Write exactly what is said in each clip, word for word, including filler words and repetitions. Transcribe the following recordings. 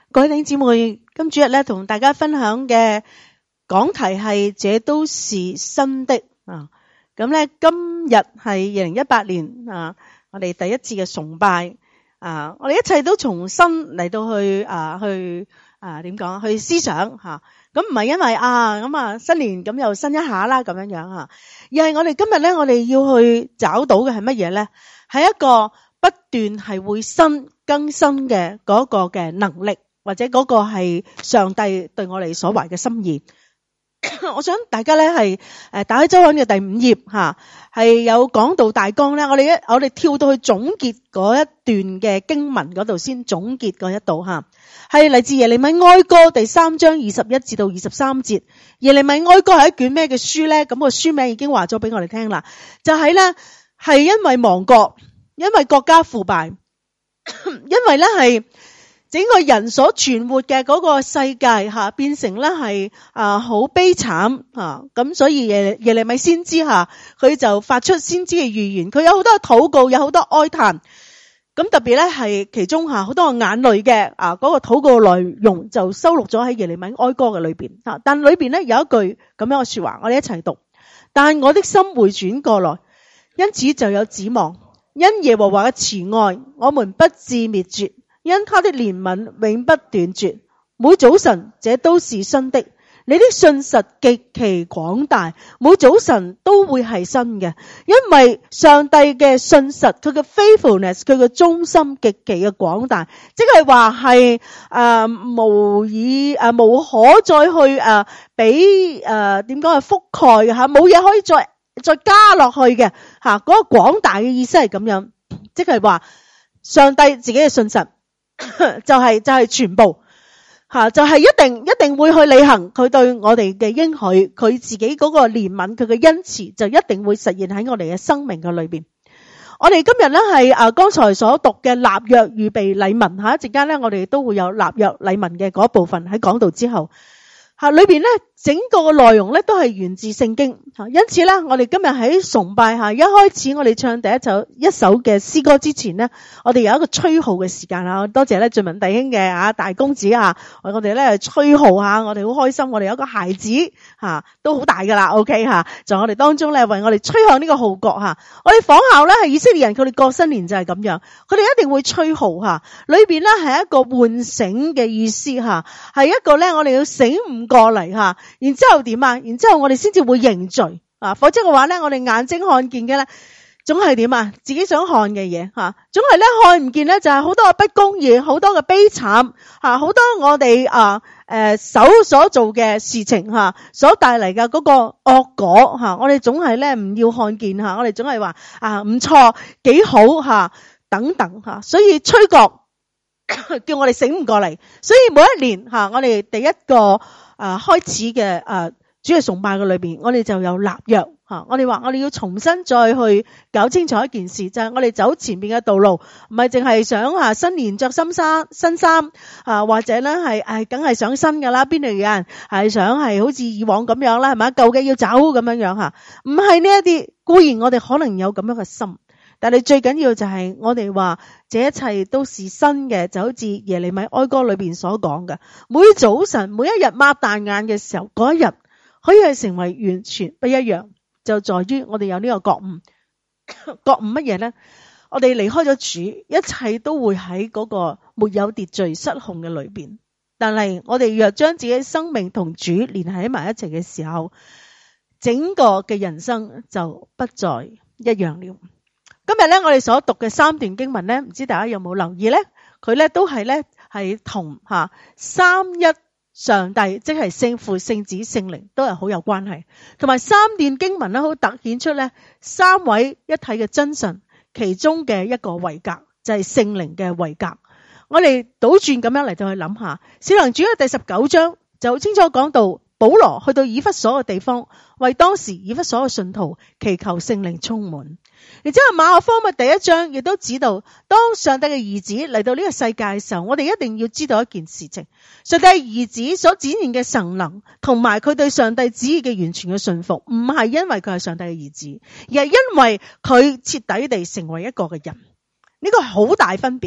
各位弟兄姊妹，今主日咧同大家分享嘅講題係這都是新的啊。咁咧今日係二零一八年啊，我哋第一次嘅崇拜啊，我哋一切都重新嚟到去啊去啊點講去思想吓。咁唔係因為啊咁啊新年咁又新一下啦咁樣樣吓，而係我哋今日咧我哋要去找到嘅係乜嘢咧？係一個不斷係會新更新嘅嗰個嘅能力。或者嗰個係上帝對我哋所懷嘅心意。我想大家咧係誒打開周刊嘅第五頁吓，係有講道大綱咧。我哋一我哋跳到去總結嗰一段嘅經文嗰度先總結嗰一度吓，係嚟自耶利米哀歌第三章二十一至到二十三節。耶利米哀歌係一卷咩嘅書咧？咁個書名已經話咗俾我哋聽啦，就係咧係因為亡國，因為國家腐敗，因為咧係。整個人所存活嘅嗰個世界吓，變成咧係啊好悲慘吓，咁所以耶耶利米先知吓，佢就發出先知嘅預言，佢有好多嘅禱告，有好多哀嘆，咁特別咧係其中吓好多眼淚嘅啊嗰個禱告內容就收錄咗喺耶利米哀歌嘅裏邊吓，但裏邊咧有一句咁樣嘅說話，我哋一齊讀。但我的心回轉過來，因此就有指望，因耶和華嘅慈愛，我們不致滅絕。因他的憐憫永不斷絕，每早晨這都是新的。你的信實極其廣大，每早晨都會係新嘅。因為上帝嘅信實，佢嘅 faithfulness， 佢嘅忠心極其嘅廣大，即係話係誒無以誒、呃、無可再去誒俾誒點講係覆蓋嘅吓，冇嘢可以再再加落去嘅吓。嗰、那個廣大嘅意思係咁樣，即係話上帝自己嘅信實。就係、是、就係、是、全部吓，就係、是、一定一定會去履行佢對我哋嘅應許，佢自己嗰個憐憫，佢嘅恩慈就一定會實現喺我哋嘅生命嘅裏邊。我哋今日咧係啊剛才所讀嘅立約預備禮文吓，一陣間咧我哋都會有立約禮文嘅嗰部分喺講道之後吓，裏邊咧整個嘅內容咧都係源自聖經吓，因此咧我哋今日喺崇拜下一開始我哋唱第一首一首嘅詩歌之前咧，我哋有一個吹號嘅時間啊！多謝咧俊文弟兄嘅啊大公子啊，我哋咧吹號下，我哋好開心，我哋有一個孩子吓都好大噶啦 ，OK 吓，在我哋當中咧為我哋吹響呢個號角吓，我哋仿效咧係以色列人佢哋過新年就係咁樣，佢哋一定會吹號吓，裏邊咧係一個喚醒嘅意思吓，係一個咧我哋要醒悟過嚟吓。然之後點啊？然之後我哋先至會認罪啊！否則嘅話咧，我哋眼睛看見嘅咧，總係點啊？自己想看嘅嘢吓，總係咧看唔見咧，就係好多嘅不公義，好多嘅悲慘吓，好多我哋啊誒手所做嘅事情吓，所帶嚟嘅嗰個惡果吓，我哋總係咧唔要看見吓，我哋總係話啊唔錯幾好吓等等吓，所以吹角叫我哋醒唔過嚟，所以每一年吓，我哋第一個。啊，開始嘅啊，主日崇拜嘅裏邊，我哋就有立約吓，我哋話我哋要重新再去搞清楚一件事，就係、是、我哋走前面嘅道路，唔係淨係想啊新年着新衫新衫啊，或者咧係誒，梗係想新噶啦，邊度有人係想係好似以往咁樣啦，係咪？舊嘅要走咁樣樣吓，唔係呢一啲，固然我哋可能有咁樣嘅心。但係最緊要就係我哋話，這一切都是新嘅，就好似耶利米哀歌裏邊所講嘅。每早晨每一日擘大眼嘅時候，嗰一日可以係成為完全不一樣，就在於我哋有呢個覺悟。覺悟乜嘢呢？我哋離開咗主，一切都會喺嗰個沒有秩序、失控嘅裏邊。但係我哋若將自己生命同主連喺埋一齊嘅時候，整個嘅人生就不再一樣了。今日咧，我哋所讀嘅三段經文咧，唔知大家有冇留意咧？佢咧都係咧係同吓三一上帝，即係聖父、聖子、聖靈，都係好有關係。同埋三段經文咧，好凸顯出咧三位一體嘅真神，其中嘅一個位格就係聖靈嘅位格。我哋倒轉咁樣嚟到去諗下，使徒行傳嘅第十九章就好清楚講到，保羅去到以弗所嘅地方，為當時以弗所嘅信徒祈求聖靈充滿。然之後馬可福音嘅第一章亦都指到，當上帝嘅兒子嚟到呢個世界嘅時候，我哋一定要知道一件事情：上帝兒子所展現嘅神能，同埋佢對上帝旨意嘅完全嘅順服，唔係因為佢係上帝嘅兒子，而係因為佢徹底地成為一個嘅人。呢個係好大分別。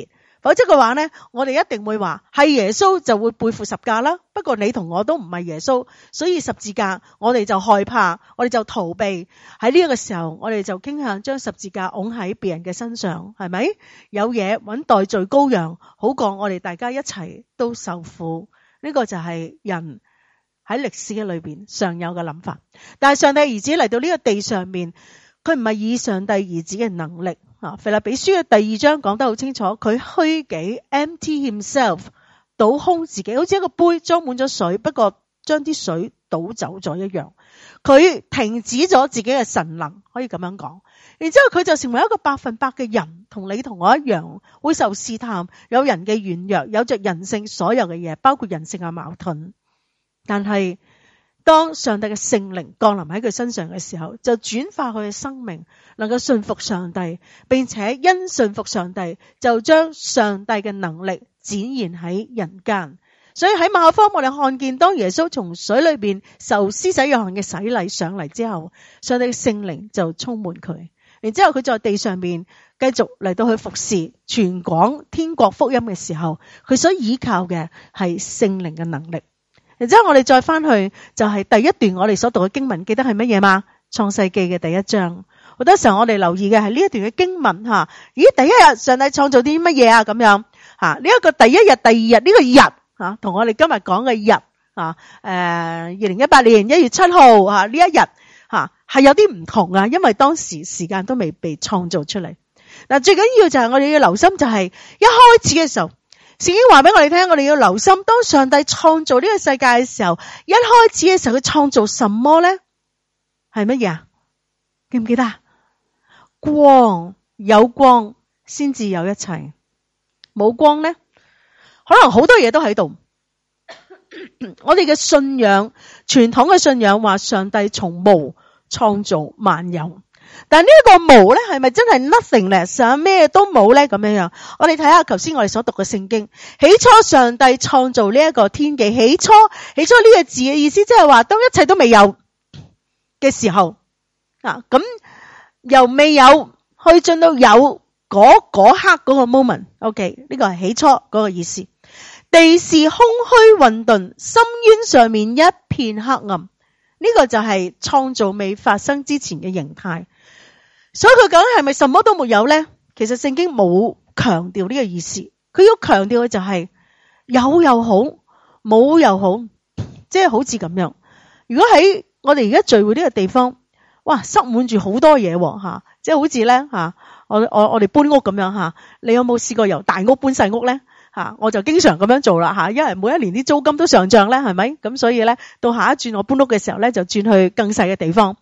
否則嘅話咧，我哋一定會話係耶穌就會背負十架啦。不過你同我都唔係耶穌，所以十字架我哋就害怕，我哋就逃避。喺呢個時候，我哋就傾向將十字架拱喺別人嘅身上，係咪？有嘢揾代罪羔羊，好過我哋大家一齊都受苦。呢個就係人喺歷史嘅裏邊常有嘅諗法。但係上帝兒子嚟到呢個地上面，佢唔係以上帝兒子嘅能力啊。腓立比書嘅第二章講得好清楚，佢虛己 empty himself， 倒空自己，好似一個杯裝滿咗水，不過將啲水倒走咗一樣。佢停止咗自己嘅神能，可以咁樣講。然之後佢就成為一個百分百嘅人，同你同我一樣，會受試探，有人嘅軟弱，有着人性所有嘅嘢，包括人性嘅矛盾。但係當上帝嘅聖靈降臨喺佢身上嘅時候，就轉化佢嘅生命，能夠信服上帝，並且因信服上帝，就將上帝嘅能力展現喺人間。所以喺馬可福音我哋看見，當耶穌從水裏邊受施洗約翰嘅洗禮上嚟之後，上帝嘅聖靈就充滿佢。然之後佢在地上面繼續嚟到去服侍傳講天國福音嘅時候，佢所依靠嘅係聖靈嘅能力。然之後我哋再翻去就係第一段我哋所讀嘅經文，記得係乜嘢嗎？創世記嘅第一章。好多時候我哋留意嘅係呢一段嘅經文吓。咦，第一日上帝創造啲乜嘢啊？咁樣吓，呢一個第一日、第二日呢個日吓，同我哋今日講嘅日啊，誒，二零一八年一月七號啊呢一日吓係有啲唔同啊，因為當時時間都未被創造出嚟。嗱，最緊要就係我哋要留心，就係一開始嘅時候，聖經話俾我哋聽，我哋要留心，當上帝創造呢個世界嘅時候，一開始嘅時候佢創造什麼咧？係乜嘢啊？記唔記得啊？光，有光先至有一切，冇光咧，可能好多嘢都喺度。我哋嘅信仰，傳統嘅信仰話上帝從無創造萬有，但係呢一個無咧，係咪真係 nothingness 咩都冇咧？咁樣樣，我哋睇下頭先我哋所讀嘅聖經，起初上帝創造呢一個天地，起初起初呢個字嘅意思，即係話當一切都未有嘅時候啊，咁由未有去進到有嗰嗰刻嗰個 moment，OK， 呢個係起初嗰個意思。地是空虛混沌，深淵上面一片黑暗，呢、這個就係創造未發生之前嘅形態。所以佢究竟係咪什麼都沒有呢？其實聖經冇強調呢個意思，佢要強調嘅就係有又好，冇又好，即係好似咁樣。如果喺我哋而家聚會呢個地方，哇，塞滿住好多嘢吓，即係好似咧吓，我我我哋搬屋咁樣吓，你有冇試過由大屋搬細屋咧？吓，我就經常咁樣做啦吓，因為每一年啲租金都上漲咧，係咪？咁所以咧，到下一轉我搬屋嘅時候咧，就轉去更細嘅地方。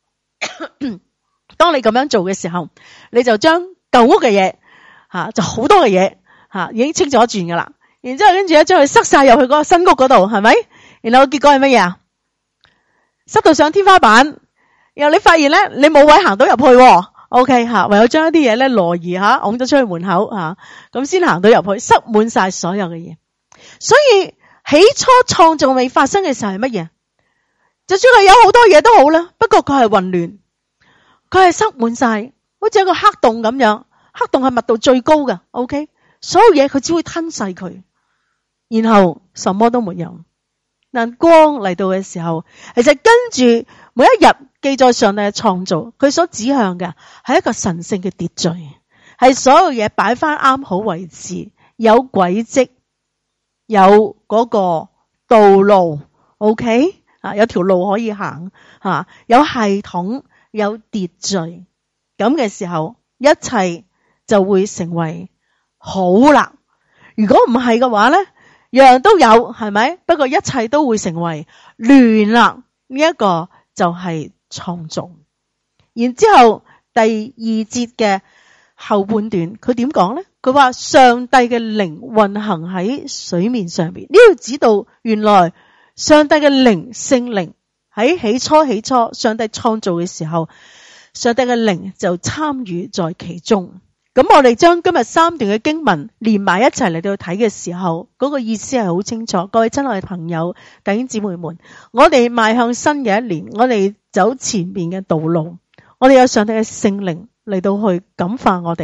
當你咁樣做嘅時候，你就將舊屋嘅嘢吓，就好多嘅嘢吓，已經清咗轉噶啦。然之後跟住咧，將佢塞晒入去嗰個新屋嗰度，係咪？然後結果係乜嘢啊？塞到上天花板，然後你發現咧，你冇位行到入去。OK 吓，唯有將一啲嘢咧挪移吓，拱咗出去門口吓，咁先行到入去，塞滿晒所有嘅嘢。所以起初創造未發生嘅時候係乜嘢？就算係有好多嘢都好啦，不過佢係混亂，佢係塞滿晒，好似一個黑洞咁樣。黑洞係密度最高嘅 ，OK， 所有嘢佢只會吞噬佢，然後什麼都沒有。但光嚟到嘅時候，其實跟住每一日記載上帝嘅創造，佢所指向嘅係一個神聖嘅秩序，係所有嘢擺翻啱好位置，有軌跡，有嗰個道路 ，OK 啊，有條路可以行吓，有系統，有秩序，咁嘅時候，一切就會成為好啦。如果唔係嘅話咧，樣樣都有，係咪？不過一切都會成為亂啦。呢一個就係創造。然之後第二節嘅後半段，佢點講咧？佢話上帝嘅靈運行喺水面上邊。呢度指到原來上帝嘅靈聖靈喺起初起初上帝創造嘅時候，上帝嘅靈就參與在其中。咁我哋將今日三段嘅經文連埋一齊嚟到睇嘅時候，嗰個意思係好清楚。各位親愛嘅朋友、弟兄姊妹們，我哋邁向新嘅一年，我哋走前面嘅道路，我哋有上帝嘅聖靈嚟到去感化我哋，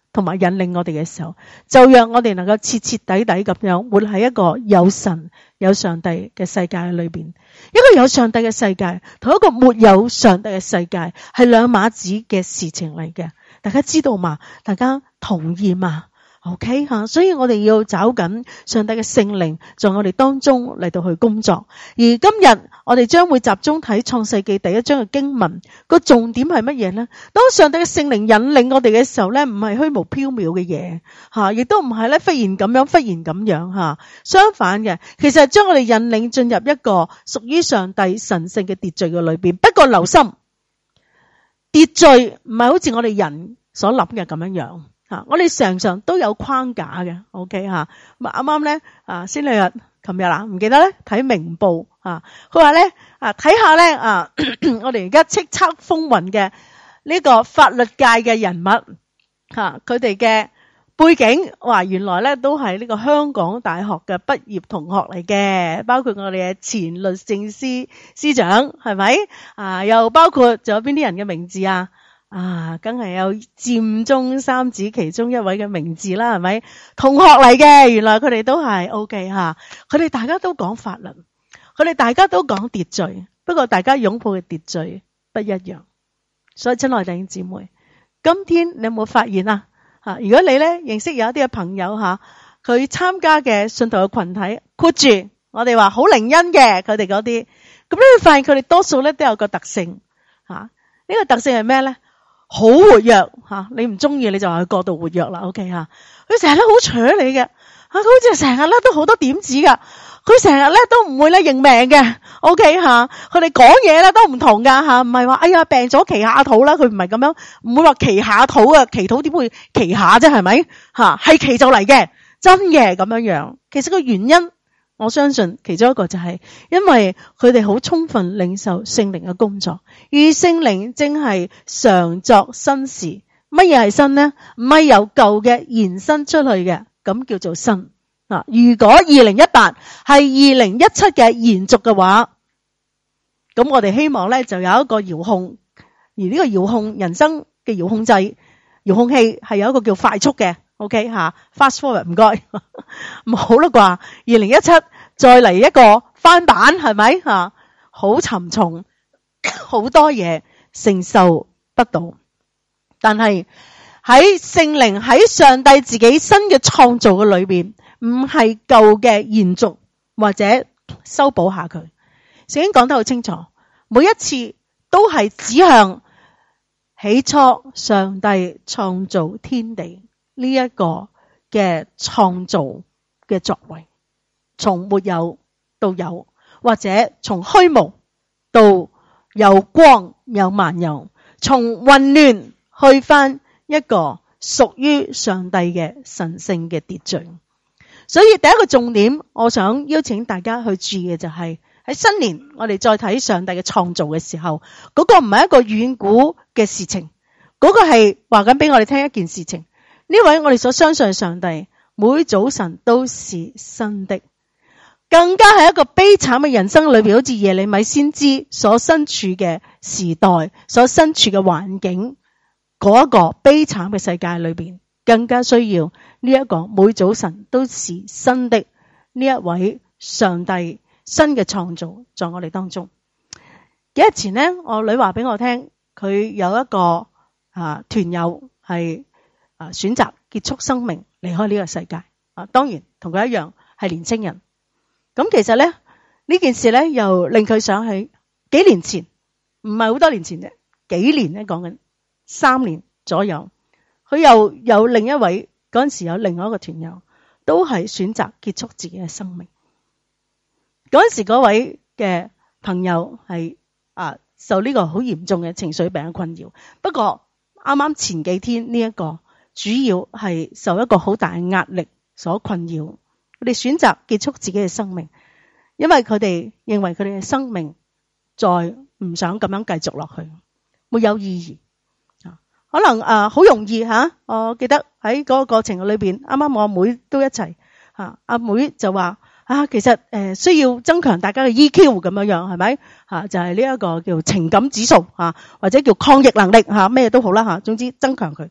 同埋引領我哋嘅時候，就讓我哋能夠徹徹底底咁樣活喺一個有神有上帝嘅世界裏邊。一個有上帝嘅世界同一個沒有上帝嘅世界係兩碼子嘅事情嚟嘅，大家知道嘛？大家同意嘛？ OK 吓，所以我哋要找緊上帝嘅聖靈在我哋當中嚟到去工作。而今日我哋將會集中睇創世記第一章嘅經文，個重點係乜嘢呢？當上帝嘅聖靈引領我哋嘅時候咧，唔係虛無縹緲嘅嘢吓，亦都唔係咧忽然咁樣忽然咁樣吓，相反嘅，其實係將我哋引領進入一個屬於上帝神聖嘅秩序嘅裏邊。不過留心，秩序唔係好似我哋人所諗嘅咁樣樣。啊！我哋常常都有框架嘅 ，OK 吓。咁啊啱啱咧啊，先兩日、琴日啦，唔記得咧睇明報啊，佢話咧啊睇下咧啊，我哋而家叱咤風雲嘅呢個法律界嘅人物吓，佢哋嘅背景，哇，原來咧都係呢個香港大學嘅畢業同學嚟嘅，包括我哋嘅前律政司司長，係咪啊？又包括仲有邊啲人嘅名字啊？啊，梗係有佔中三子其中一位嘅名字啦，係咪？同學嚟嘅，原來佢哋都係 OK 吓，佢哋大家都講法律，佢哋大家都講秩序，不過大家擁抱嘅秩序不一樣。所以親愛弟兄姊妹，今天你有冇發現啊？吓，如果你咧認識有一啲嘅朋友吓，佢參加嘅信徒嘅群體，括住我哋話好靈恩嘅，佢哋嗰啲，咁你會發現佢哋多數咧都有個特性吓，呢個特性係咩咧？好活躍吓，你唔中意你就話佢過度活躍啦 ，OK 吓。佢成日都好扯你嘅，吓佢好似成日咧都好多點子噶，佢成日咧都唔會咧認命嘅 ，OK 吓。佢哋講嘢咧都唔同噶吓，唔係話哎呀病咗祈下禱啦，佢唔係咁樣，唔會話祈下禱啊，祈禱點會祈下啫，係咪吓？係祈就嚟嘅，真嘅咁樣樣。其實個原因，我相信其中一個就係因為佢哋好充分領受聖靈嘅工作，而聖靈正係常作新事。乜嘢係新呢？唔係由舊嘅延伸出去嘅，咁叫做新。嗱，如果二零一八係二零一七嘅延續嘅話，咁我哋希望咧就有一個遙控，而呢個遙控人生嘅遙控掣、遙控器係有一個叫快速嘅。OK 吓 ，fast forward 唔該，唔好啦啩。二零一七再嚟一個翻版係咪吓？好沉重，好多嘢承受不到。但係喺聖靈喺上帝自己新嘅創造嘅裏邊，唔係舊嘅延續或者修補下佢。聖經講得好清楚，每一次都係指向起初上帝創造天地。呢一個嘅創造嘅作為，從沒有到有，或者從虛無到有光有萬有，從混亂去返一個屬於上帝嘅神聖嘅秩序。所以第一個重點，我想邀請大家去注意嘅就係、是、喺新年我哋再睇上帝嘅創造嘅時候，嗰、那個唔係一個遠古嘅事情，嗰、那個係話緊俾我哋聽一件事情。呢位我哋所相信嘅上帝，每早晨都是新的，更加係一個悲慘嘅人生裏邊，好似耶利米先知所身處嘅時代，所身處嘅環境，嗰一個悲慘嘅世界裏邊，更加需要呢一個每早晨都是新的呢一位上帝新嘅創造在我哋當中。幾日前呢，我女話俾我聽，佢有一個啊團友係。啊！選擇結束生命，離開呢個世界。啊，當然同佢一樣係年青人。咁其實咧呢件事咧，又令佢想起幾年前，唔係好多年前啫，幾年咧講緊三年左右，佢又有另一位嗰陣時有另外一個團友，都係選擇結束自己嘅生命。嗰陣時嗰位嘅朋友係啊受呢個好嚴重嘅情緒病嘅困擾。不過啱啱前幾天呢一個。主要係受一個好大嘅壓力所困擾，佢哋選擇結束自己嘅生命，因為佢哋認為佢哋嘅生命再唔想咁樣繼續落去，沒有意義。可能誒好容易吓，我記得喺嗰個過程裏邊，啱啱我阿妹都一齊吓，阿妹就話啊，其實誒需要增強大家嘅 E Q 咁樣樣，係咪吓？就係呢一個叫情感指數吓，或者叫抗逆能力吓，咩都好啦吓，總之增強佢。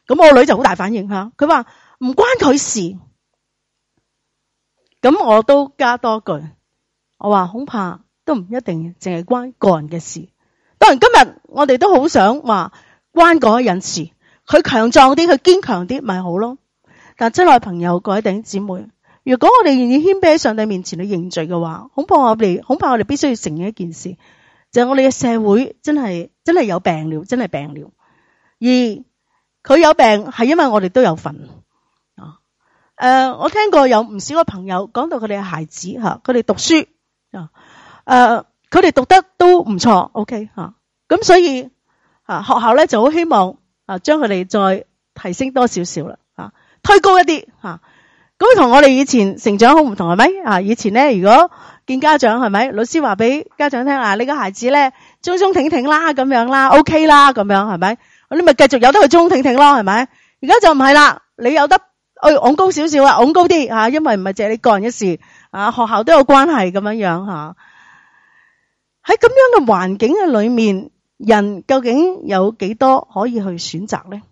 咁我女就好大反應吓，佢話唔關佢事。咁我都加多句，我話恐怕都唔一定淨係關個人嘅事。當然今日我哋都好想話關嗰個人事，佢強壯啲，佢堅強啲咪好咯。但真愛朋友，各位弟兄姊妹，如果我哋願意謙卑喺上帝面前去認罪嘅話，恐怕我哋恐怕我哋必須要承認一件事，就係我哋嘅社會真係真係有病了，真係病了。而佢有病係因為我哋都有份。誒、呃，我聽過有唔少嘅朋友講到佢哋嘅孩子吓，佢哋讀書啊，誒，佢哋讀得都唔錯 ，OK 吓，咁所以啊，學校咧就好希望啊，將佢哋再提升多少少啦，啊，推高一啲吓，咁同我哋以前成長好唔同係咪？啊，以前咧如果見家長係咪，老師話俾家長聽啊，你個孩子咧中中挺挺啦，咁樣啦 ，OK 啦，咁樣係咪？你咪繼續有得佢中中挺挺咯，係咪？而家就唔係啦，你有得。哎，昂高少少啊，昂高啲吓，因為唔係淨係你個人嘅事啊，學校都有關係咁樣樣吓。喺咁樣嘅環境嘅裏面，人究竟有幾多可以去選擇呢？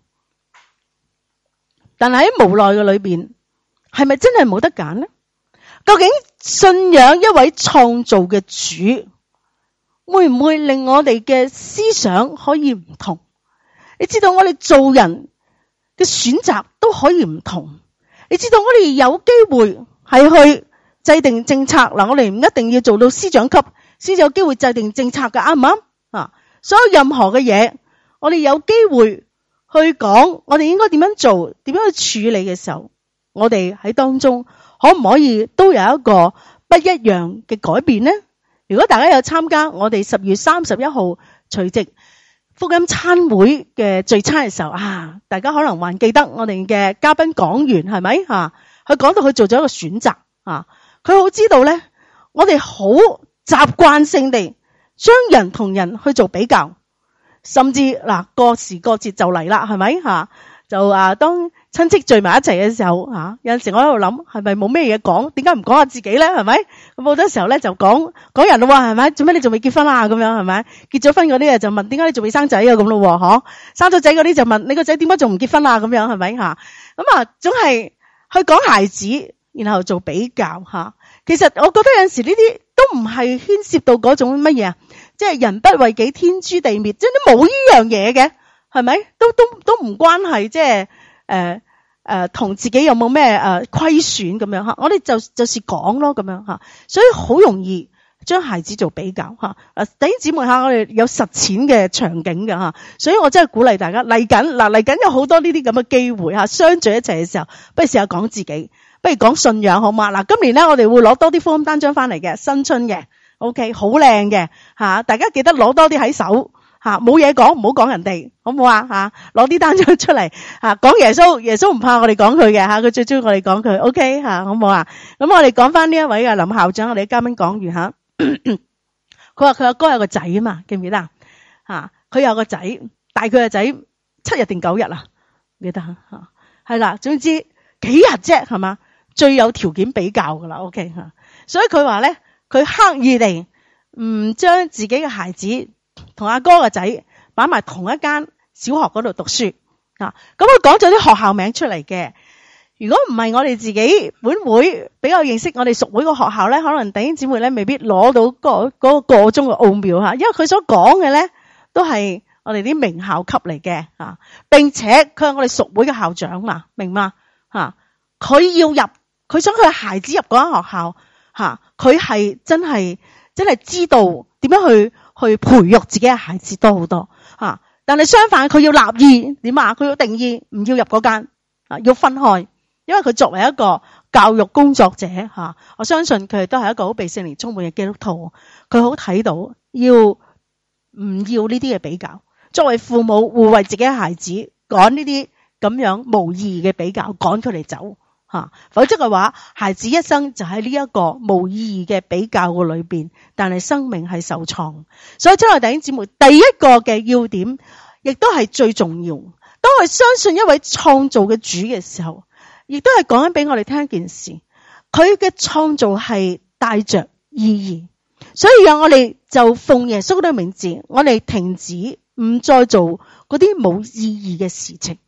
但係喺無奈嘅裏邊，係咪真係冇得揀呢？究竟信仰一位創造嘅主，會唔會令我哋嘅思想可以唔同？你知道我哋做人嘅選擇都可以唔同，你知道我哋有機會係去制定政策嗱，我哋唔一定要做到司長級先至有機會制定政策嘅，啱唔啱啊？所有任何嘅嘢，我哋有機會去講，我哋應該點樣做，點樣去處理嘅時候，我哋喺當中可唔可以都有一個不一樣嘅改變呢？如果大家有參加我哋十月三十一號除夕福音餐會嘅聚餐嘅時候啊，大家可能還記得我哋嘅嘉賓講員係咪吓？佢講到佢做咗一個選擇啊，佢好知道咧，我哋好習慣性地將人同人去做比較，甚至嗱過時過節就嚟啦，係咪吓？就啊當親戚聚埋一齊嘅時候吓，有陣時我喺度諗係咪冇咩嘢講？點解唔講下自己咧？係咪？咁好多時候咧就講講人咯，係咪？做咩你仲未結婚啊？咁樣係咪？結咗婚嗰啲啊就問點解你仲未生仔啊？咁咯，嗬？生咗仔嗰啲就問你個仔點解仲唔結婚啊？咁樣係咪吓？咁啊總係去講孩子，然後做比較吓。其實我覺得有陣時呢啲都唔係牽涉到嗰種乜嘢啊，即係人不為己，天誅地滅，即係都冇呢樣嘢嘅，係咪？都都都唔關係，即係誒誒同自己有冇咩誒虧損咁樣吓。我哋就就是講咯咁樣吓，所以好容易將孩子做比較吓。誒，弟兄姊妹吓，我哋有實踐嘅場景嘅吓，所以我真係鼓勵大家嚟緊嗱嚟緊有好多呢啲咁嘅機會吓，相聚一齊嘅時候，不如試下講自己。不如講信仰好嘛？嗱，今年咧我哋會攞多啲福音單張翻嚟嘅，新春嘅 ，OK， 好靚嘅吓，大家記得攞多啲喺手吓，冇嘢講唔好講人哋，好唔好啊吓？攞啲單張出嚟吓，講耶穌，耶穌唔怕我哋講佢嘅吓，佢最中意我哋講佢 ，OK 吓，好唔好啊？咁我哋講翻呢一位嘅林校長，我哋嘉賓講完吓，佢話佢阿哥有個仔啊嘛，記唔記得啊？吓，佢有個仔，大佢個仔七日定九日啊？記得吓，係啦，總之幾日啫，係嘛？最有條件比較噶啦 ，OK 吓，所以佢話咧，佢刻意地唔將自己嘅孩子同阿哥嘅仔擺埋同一間小學嗰度讀書啊。咁佢講咗啲學校名出嚟嘅。如果唔係我哋自己本會比較認識我哋屬會個學校咧，可能弟兄姊妹咧未必攞到嗰嗰個個中嘅奧妙吓，因為佢所講嘅咧都係我哋啲名校級嚟嘅啊，並且佢係我哋屬會嘅校長嘛，明嘛吓？佢要入。佢想佢孩子入嗰間學校吓，佢係真係真係知道點樣去去培育自己嘅孩子多好多吓。但係相反，佢要立意點啊？佢要定義唔要入嗰間啊，要分開。因為佢作為一個教育工作者吓，我相信佢都係一個好被聖靈充滿嘅基督徒。佢好睇到要唔要呢啲嘅比較。作為父母，會為自己嘅孩子趕呢啲咁樣無意義嘅比較，趕佢哋走。吓，否則嘅話，孩子一生就喺呢一個無意義嘅比較嘅裏邊，但係生命係受創。所以，親愛弟兄姊妹，第一個嘅要點，亦都係最重要。當我哋相信一位創造嘅主嘅時候，亦都係講緊俾我哋聽一件事，佢嘅創造係帶着意義。所以讓我哋就奉耶穌嘅名字，我哋停止唔再做嗰啲冇意義嘅事情。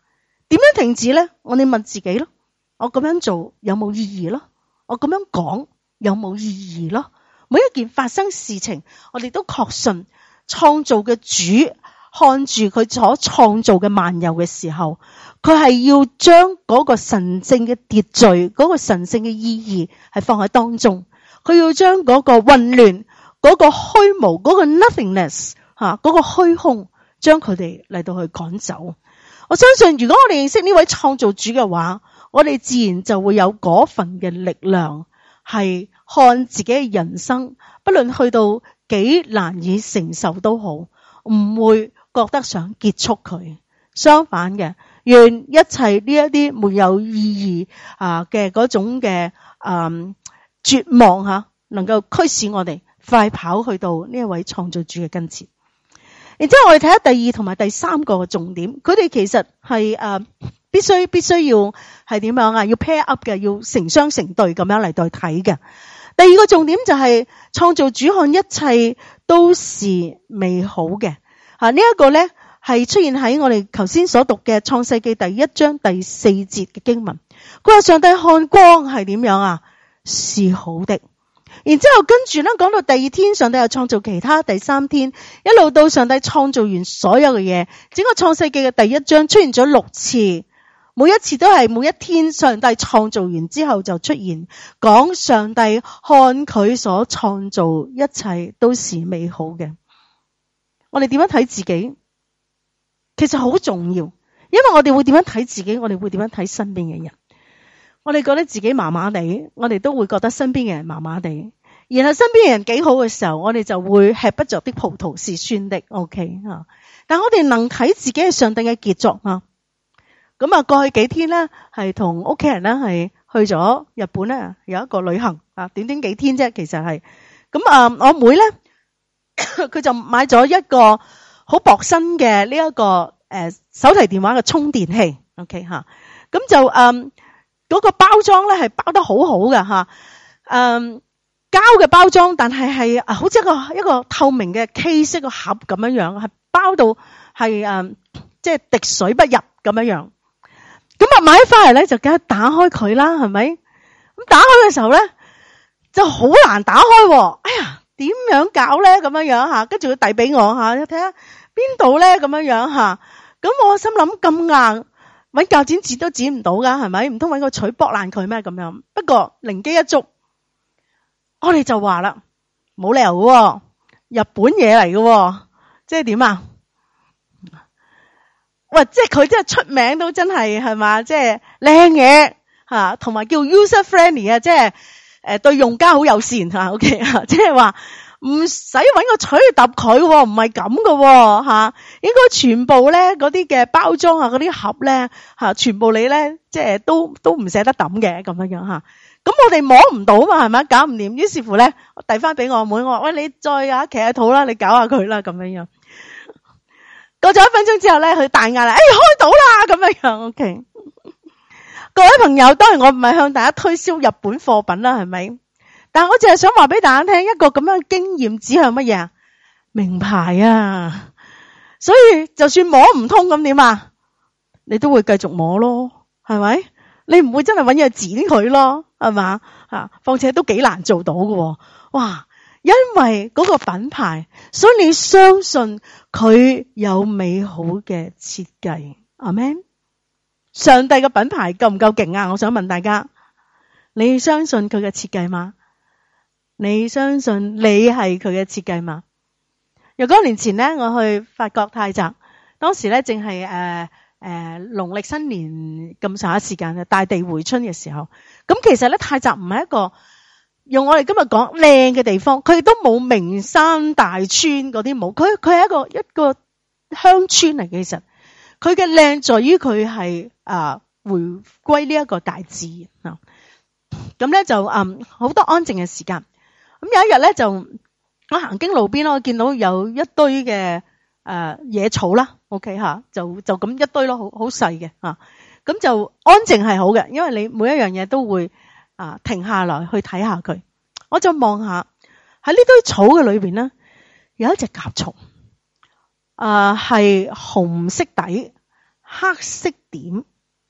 點樣停止咧？我哋問自己咯，我咁樣做有冇意義咯？我咁樣講有冇意義咯？每一件發生事情，我哋都確信創造嘅主看住佢所創造嘅萬有嘅時候，佢係要將嗰個神聖嘅秩序，嗰個神聖嘅意義係放喺當中。佢要將嗰個混亂、嗰個虛無、嗰個 nothingness 吓，嗰個虛空，將佢哋嚟到去趕走。我相信如果我哋認識呢位創造主嘅話，我哋自然就會有嗰份嘅力量，係看自己嘅人生，不論去到幾難以承受都好，唔會覺得想結束佢。相反嘅，願一切呢一啲沒有意義啊嘅嗰種嘅嗯絕望吓，能夠驅使我哋快跑去到呢一位創造主嘅跟前。然之後我哋睇下第二同埋第三個重點，佢哋其實係誒、呃、必須必須要係點樣啊？要 pair up 嘅，要成雙成對咁樣嚟對睇嘅。第二個重點就係、是、創造主看一切都是美好嘅。啊，這個、呢一個咧係出現喺我哋頭先所讀嘅創世記第一章第四節嘅經文。佢話上帝看光係點樣啊？是好的。然之後跟住咧講到第二天，上帝又創造其他，第三天一路到上帝創造完所有嘅嘢，整個創世記嘅第一章出現咗六次，每一次都係每一天上帝創造完之後就出現，講上帝看佢所創造一切都是美好嘅。我哋點樣睇自己其實好重要，因為我哋會點樣睇自己，我哋會點樣睇身邊嘅人。我哋覺得自己麻麻地，我哋都會覺得身邊嘅人麻麻地。然後身邊嘅人幾好嘅時候，我哋就會吃不着的葡萄是酸的。OK 啊，但我哋能睇自己係上帝嘅傑作啊。咁啊，過去幾天咧，係同屋企人咧係去咗日本咧，有一個旅行啊，短短幾天啫，其實係。咁啊，我妹咧，佢就買咗一個好薄身嘅呢一個誒、呃、手提電話嘅充電器。OK 吓、啊，咁就嗯。嗰個包裝咧係包得好好嘅吓，嗯，膠嘅包裝，但係係好似一個一個透明嘅 case 個盒咁樣樣，係包到係誒，即係滴水不入咁樣樣。咁啊買翻嚟咧就梗係打開佢啦，係咪？咁打開嘅時候咧就好難打開，哎呀，點樣搞咧咁樣樣吓？跟住佢遞俾我吓，你睇下邊度咧咁樣樣吓。咁我心諗咁硬。搵鉸剪剪都剪唔到噶，係咪？唔通搵個錘剝爛佢咩？咁樣。不過靈機一觸，我哋就話啦，冇理由嘅，日本嘢嚟嘅，即係點啊？喂，即係佢真係出名都真係係嘛？即係靚嘢吓，同埋叫 user friendly 啊，即係誒對用家好友善吓。OK 啊，即係話。唔使搵個錘去揼佢，唔係咁嘅吓，應該全部咧嗰啲嘅包裝啊，嗰啲盒咧吓，全部你咧即係都都唔捨得揼嘅咁樣樣吓。咁我哋摸唔到嘛，係咪？搞唔掂，於是乎咧，我遞翻俾我妹，我話喂，你再啊企喺肚啦，你搞下佢啦咁樣樣。過咗一分鐘之後咧，佢大嗌啦，誒、哎、開到啦咁樣樣。OK， 各位朋友，當然我唔係向大家推銷日本貨品啦，係咪？但係我淨係想話俾大家聽，一個咁樣嘅經驗指向乜嘢啊？名牌啊！所以就算摸唔通咁點啊？你都會繼續摸咯，係咪？你唔會真係搵嘢剪佢咯，係嘛？吓，況且都幾難做到嘅。哇！因為嗰個品牌，所以你相信佢有美好嘅設計。阿們，上帝嘅品牌夠唔夠勁啊？我想問大家，你相信佢嘅設計嗎？你相信你係佢嘅設計嘛？若干年前咧，我去法國泰澤，當時咧正係誒誒農曆新年咁上下時間嘅大地回春嘅時候。咁其實咧泰澤唔係一個用我哋今日講靚嘅地方，佢亦都冇名山大川嗰啲冇，佢佢係一個一個鄉村嚟嘅。其實佢嘅靚在於佢係啊回歸呢一個大自然啊。咁咧就嗯好多安靜嘅時間。咁有一日咧，就我行經路邊咯，我見到有一堆嘅誒、呃、野草啦 ，OK 吓，就就咁一堆咯，好好細嘅吓，咁就安靜係好嘅，因為你每一樣嘢都會啊、呃、停下來去睇下佢。我就望下喺呢堆草嘅裏邊咧，有一隻甲蟲，啊、呃、係紅色底黑色點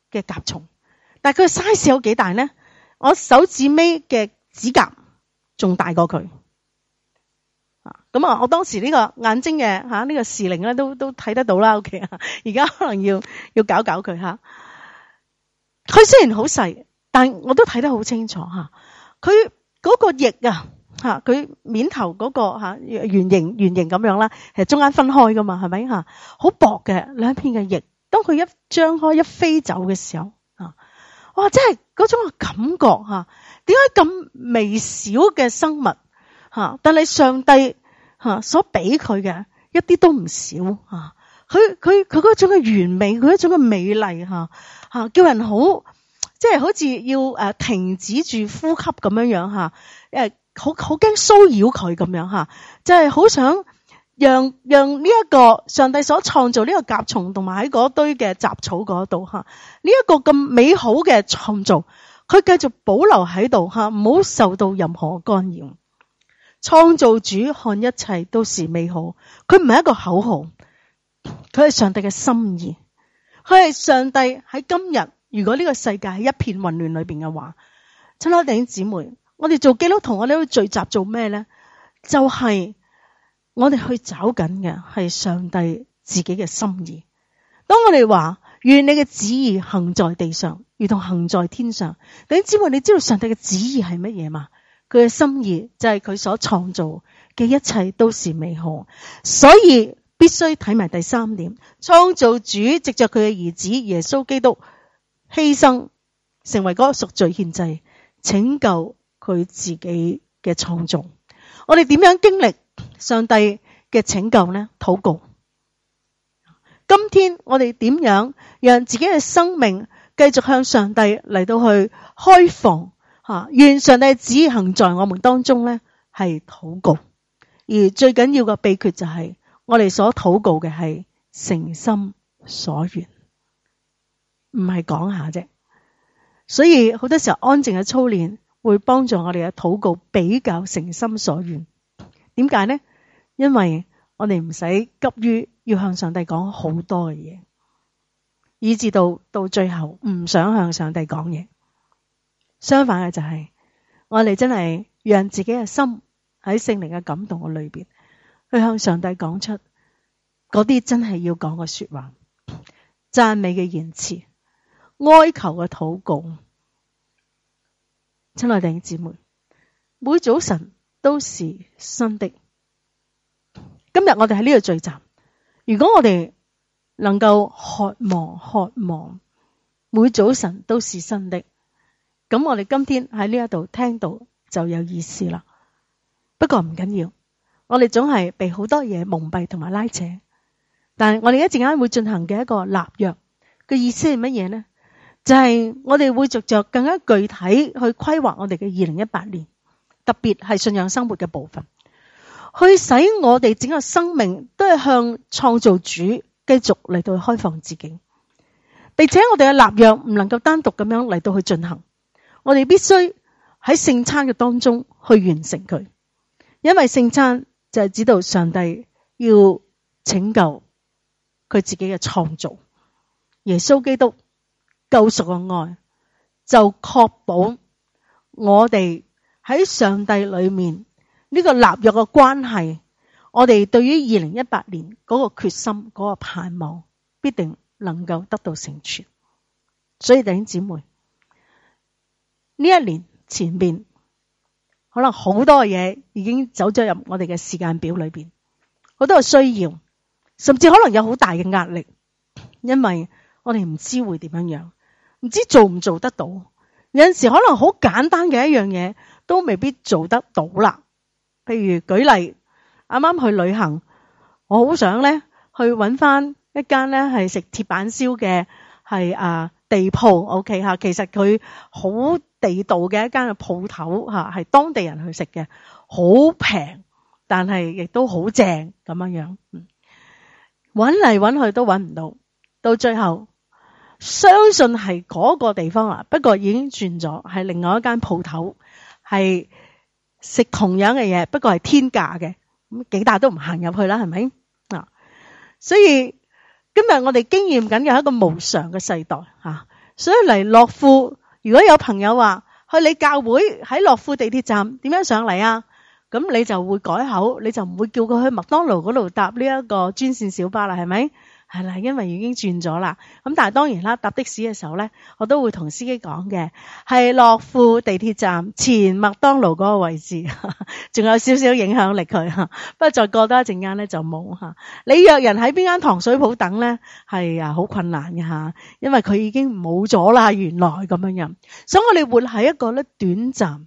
嘅甲蟲，但係佢嘅 size 有幾大呢？我手指尾嘅指甲仲大過佢。咁啊，我當時呢個眼睛嘅吓呢個視靈咧都都睇得到啦。OK 啊，而家可能要要搞搞佢吓。佢雖然好細，但我都睇得好清楚吓。佢嗰個翼啊吓，佢面頭嗰個吓圓形圓形咁樣啦，係中間分開噶嘛，係咪吓？好薄嘅兩片嘅翼，當佢一張開一飛走嘅時候啊，哇！真係嗰種嘅感覺吓，點解咁微小嘅生物吓？但係上帝吓所俾佢嘅一啲都唔少吓，佢佢佢嗰種嘅完美，佢嗰種嘅美麗吓吓，叫人好即係好似要誒停止住呼吸咁樣樣吓，誒好好驚騷擾佢咁樣吓，即係好想讓讓呢一個上帝所創造呢個甲蟲同埋喺嗰堆嘅雜草嗰度吓，呢一個咁美好嘅創造，佢繼續保留喺度吓，唔好受到任何干擾。創造主看一切都是美好，佢唔係一個口號，佢係上帝嘅心意，佢係上帝喺今日，如果呢個世界喺一片混亂裏邊嘅話，親愛弟兄姊妹，我哋做基督徒，我哋都聚集做咩咧？就係、是、我哋去找緊嘅係上帝自己嘅心意。當我哋話願你嘅旨意行在地上，如同行在天上，弟兄姊妹，你知道上帝嘅旨意係乜嘢嘛？佢嘅心意就係佢所創造嘅一切都是美好，所以必須睇埋第三點，創造主藉着佢嘅兒子耶穌基督犧牲，成為嗰個贖罪獻祭，拯救佢自己嘅創造。我哋點樣經歷上帝嘅拯救呢？禱告。今天我哋點樣讓自己嘅生命繼續向上帝嚟到去開放？願上帝旨意行在我們當中呢，係禱告。而最緊要嘅秘訣就係我哋所禱告嘅係誠心所願，唔係講下啫。所以好多時候安靜嘅操練會幫助我哋嘅禱告比較誠心所願。點解呢？因為我哋唔使急於要向上帝講好多嘅嘢，以至到到最後唔想向上帝講嘢。相反嘅就係、是、我哋真係讓自己嘅心喺聖靈嘅感動嘅裏邊，去向上帝講出嗰啲真係要講嘅說話，讚美嘅言辭，哀求嘅禱告。親愛弟兄姊妹，每早晨都是新的。今日我哋喺呢度聚集，如果我哋能夠渴望渴望每早晨都是新的，咁我哋今天喺呢一度聽到就有意思啦。不過唔緊要，我哋總係被好多嘢蒙蔽同埋拉扯。但係我哋一陣間會進行嘅一個立約嘅意思係乜嘢呢？就係、是、我哋會逐着更加具體去規劃我哋嘅二零一八年，特別係信仰生活嘅部分，去使我哋整個生命都係向創造主繼續嚟到去開放自己，並且我哋嘅立約唔能夠單獨咁樣嚟到去進行。我哋必須喺聖餐嘅當中去完成佢，因為聖餐就係指導上帝要拯救佢自己嘅創造，耶穌基督救贖嘅愛就確保我哋喺上帝裏面呢個立約嘅關係，我哋對於二零一八年嗰個決心、嗰個盼望必定能夠得到成全。所以弟兄姊妹，呢一年前面可能好多嘢已經走咗入我哋嘅時間表裏邊，好多嘅需要，甚至可能有好大嘅壓力，因為我哋唔知會點樣樣，唔知做唔做得到。有陣時可能好簡單嘅一樣嘢都未必做得到啦。譬如舉例，啱啱去旅行，我好想咧去搵翻一間咧係食鐵板燒嘅係啊地鋪 ，OK 吓，其實佢好地道嘅一間嘅鋪頭吓，係當地人去食嘅，好平，但係亦都好正咁樣樣。搵嚟搵去都搵唔到，到最後相信係嗰個地方啦，不過已經轉咗，係另外一間鋪頭，係食同樣嘅嘢，不過係天價嘅，咁幾大都唔行入去啦，係咪啊？所以今日我哋經驗緊嘅係一個無常嘅世代吓， 所以嚟樂富，如果有朋友話去你教會喺樂富地鐵站點樣上嚟啊？咁你就會改口，你就唔會叫佢去麥當勞嗰度搭呢一個專線小巴啦，係咪？係啦，因為已經轉咗啦。咁但係當然啦，搭的士嘅時候咧，我都會同司機講嘅，係樂富地鐵站前麥當勞嗰個位置，仲有少少影響力佢吓。不過再過多一陣間咧就冇吓。你約人喺邊間糖水鋪等咧，係啊好困難嘅吓，因為佢已經冇咗啦，原來咁樣樣。所以我哋活喺一個咧短暫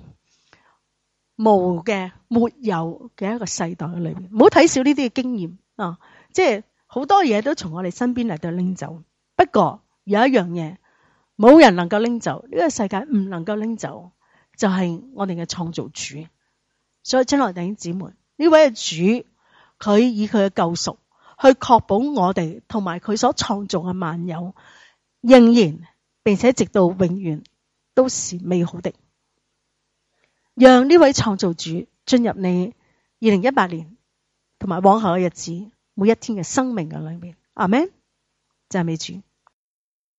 無嘅沒有嘅一個世代嘅裏面，唔好睇少呢啲嘅經驗啊，即係。好多嘢都從我哋身邊嚟到拎走，不過有一樣嘢冇人能夠拎走，呢個世界唔能夠拎走，就係我哋嘅創造主。所以親愛弟兄姊妹，呢位嘅主，佢以佢嘅救贖去確保我哋同埋佢所創造嘅萬有仍然並且直到永遠都是美好的。讓呢位創造主進入你二零一八年同埋往後嘅日子每一天嘅生命嘅裏面，阿們，讚美主。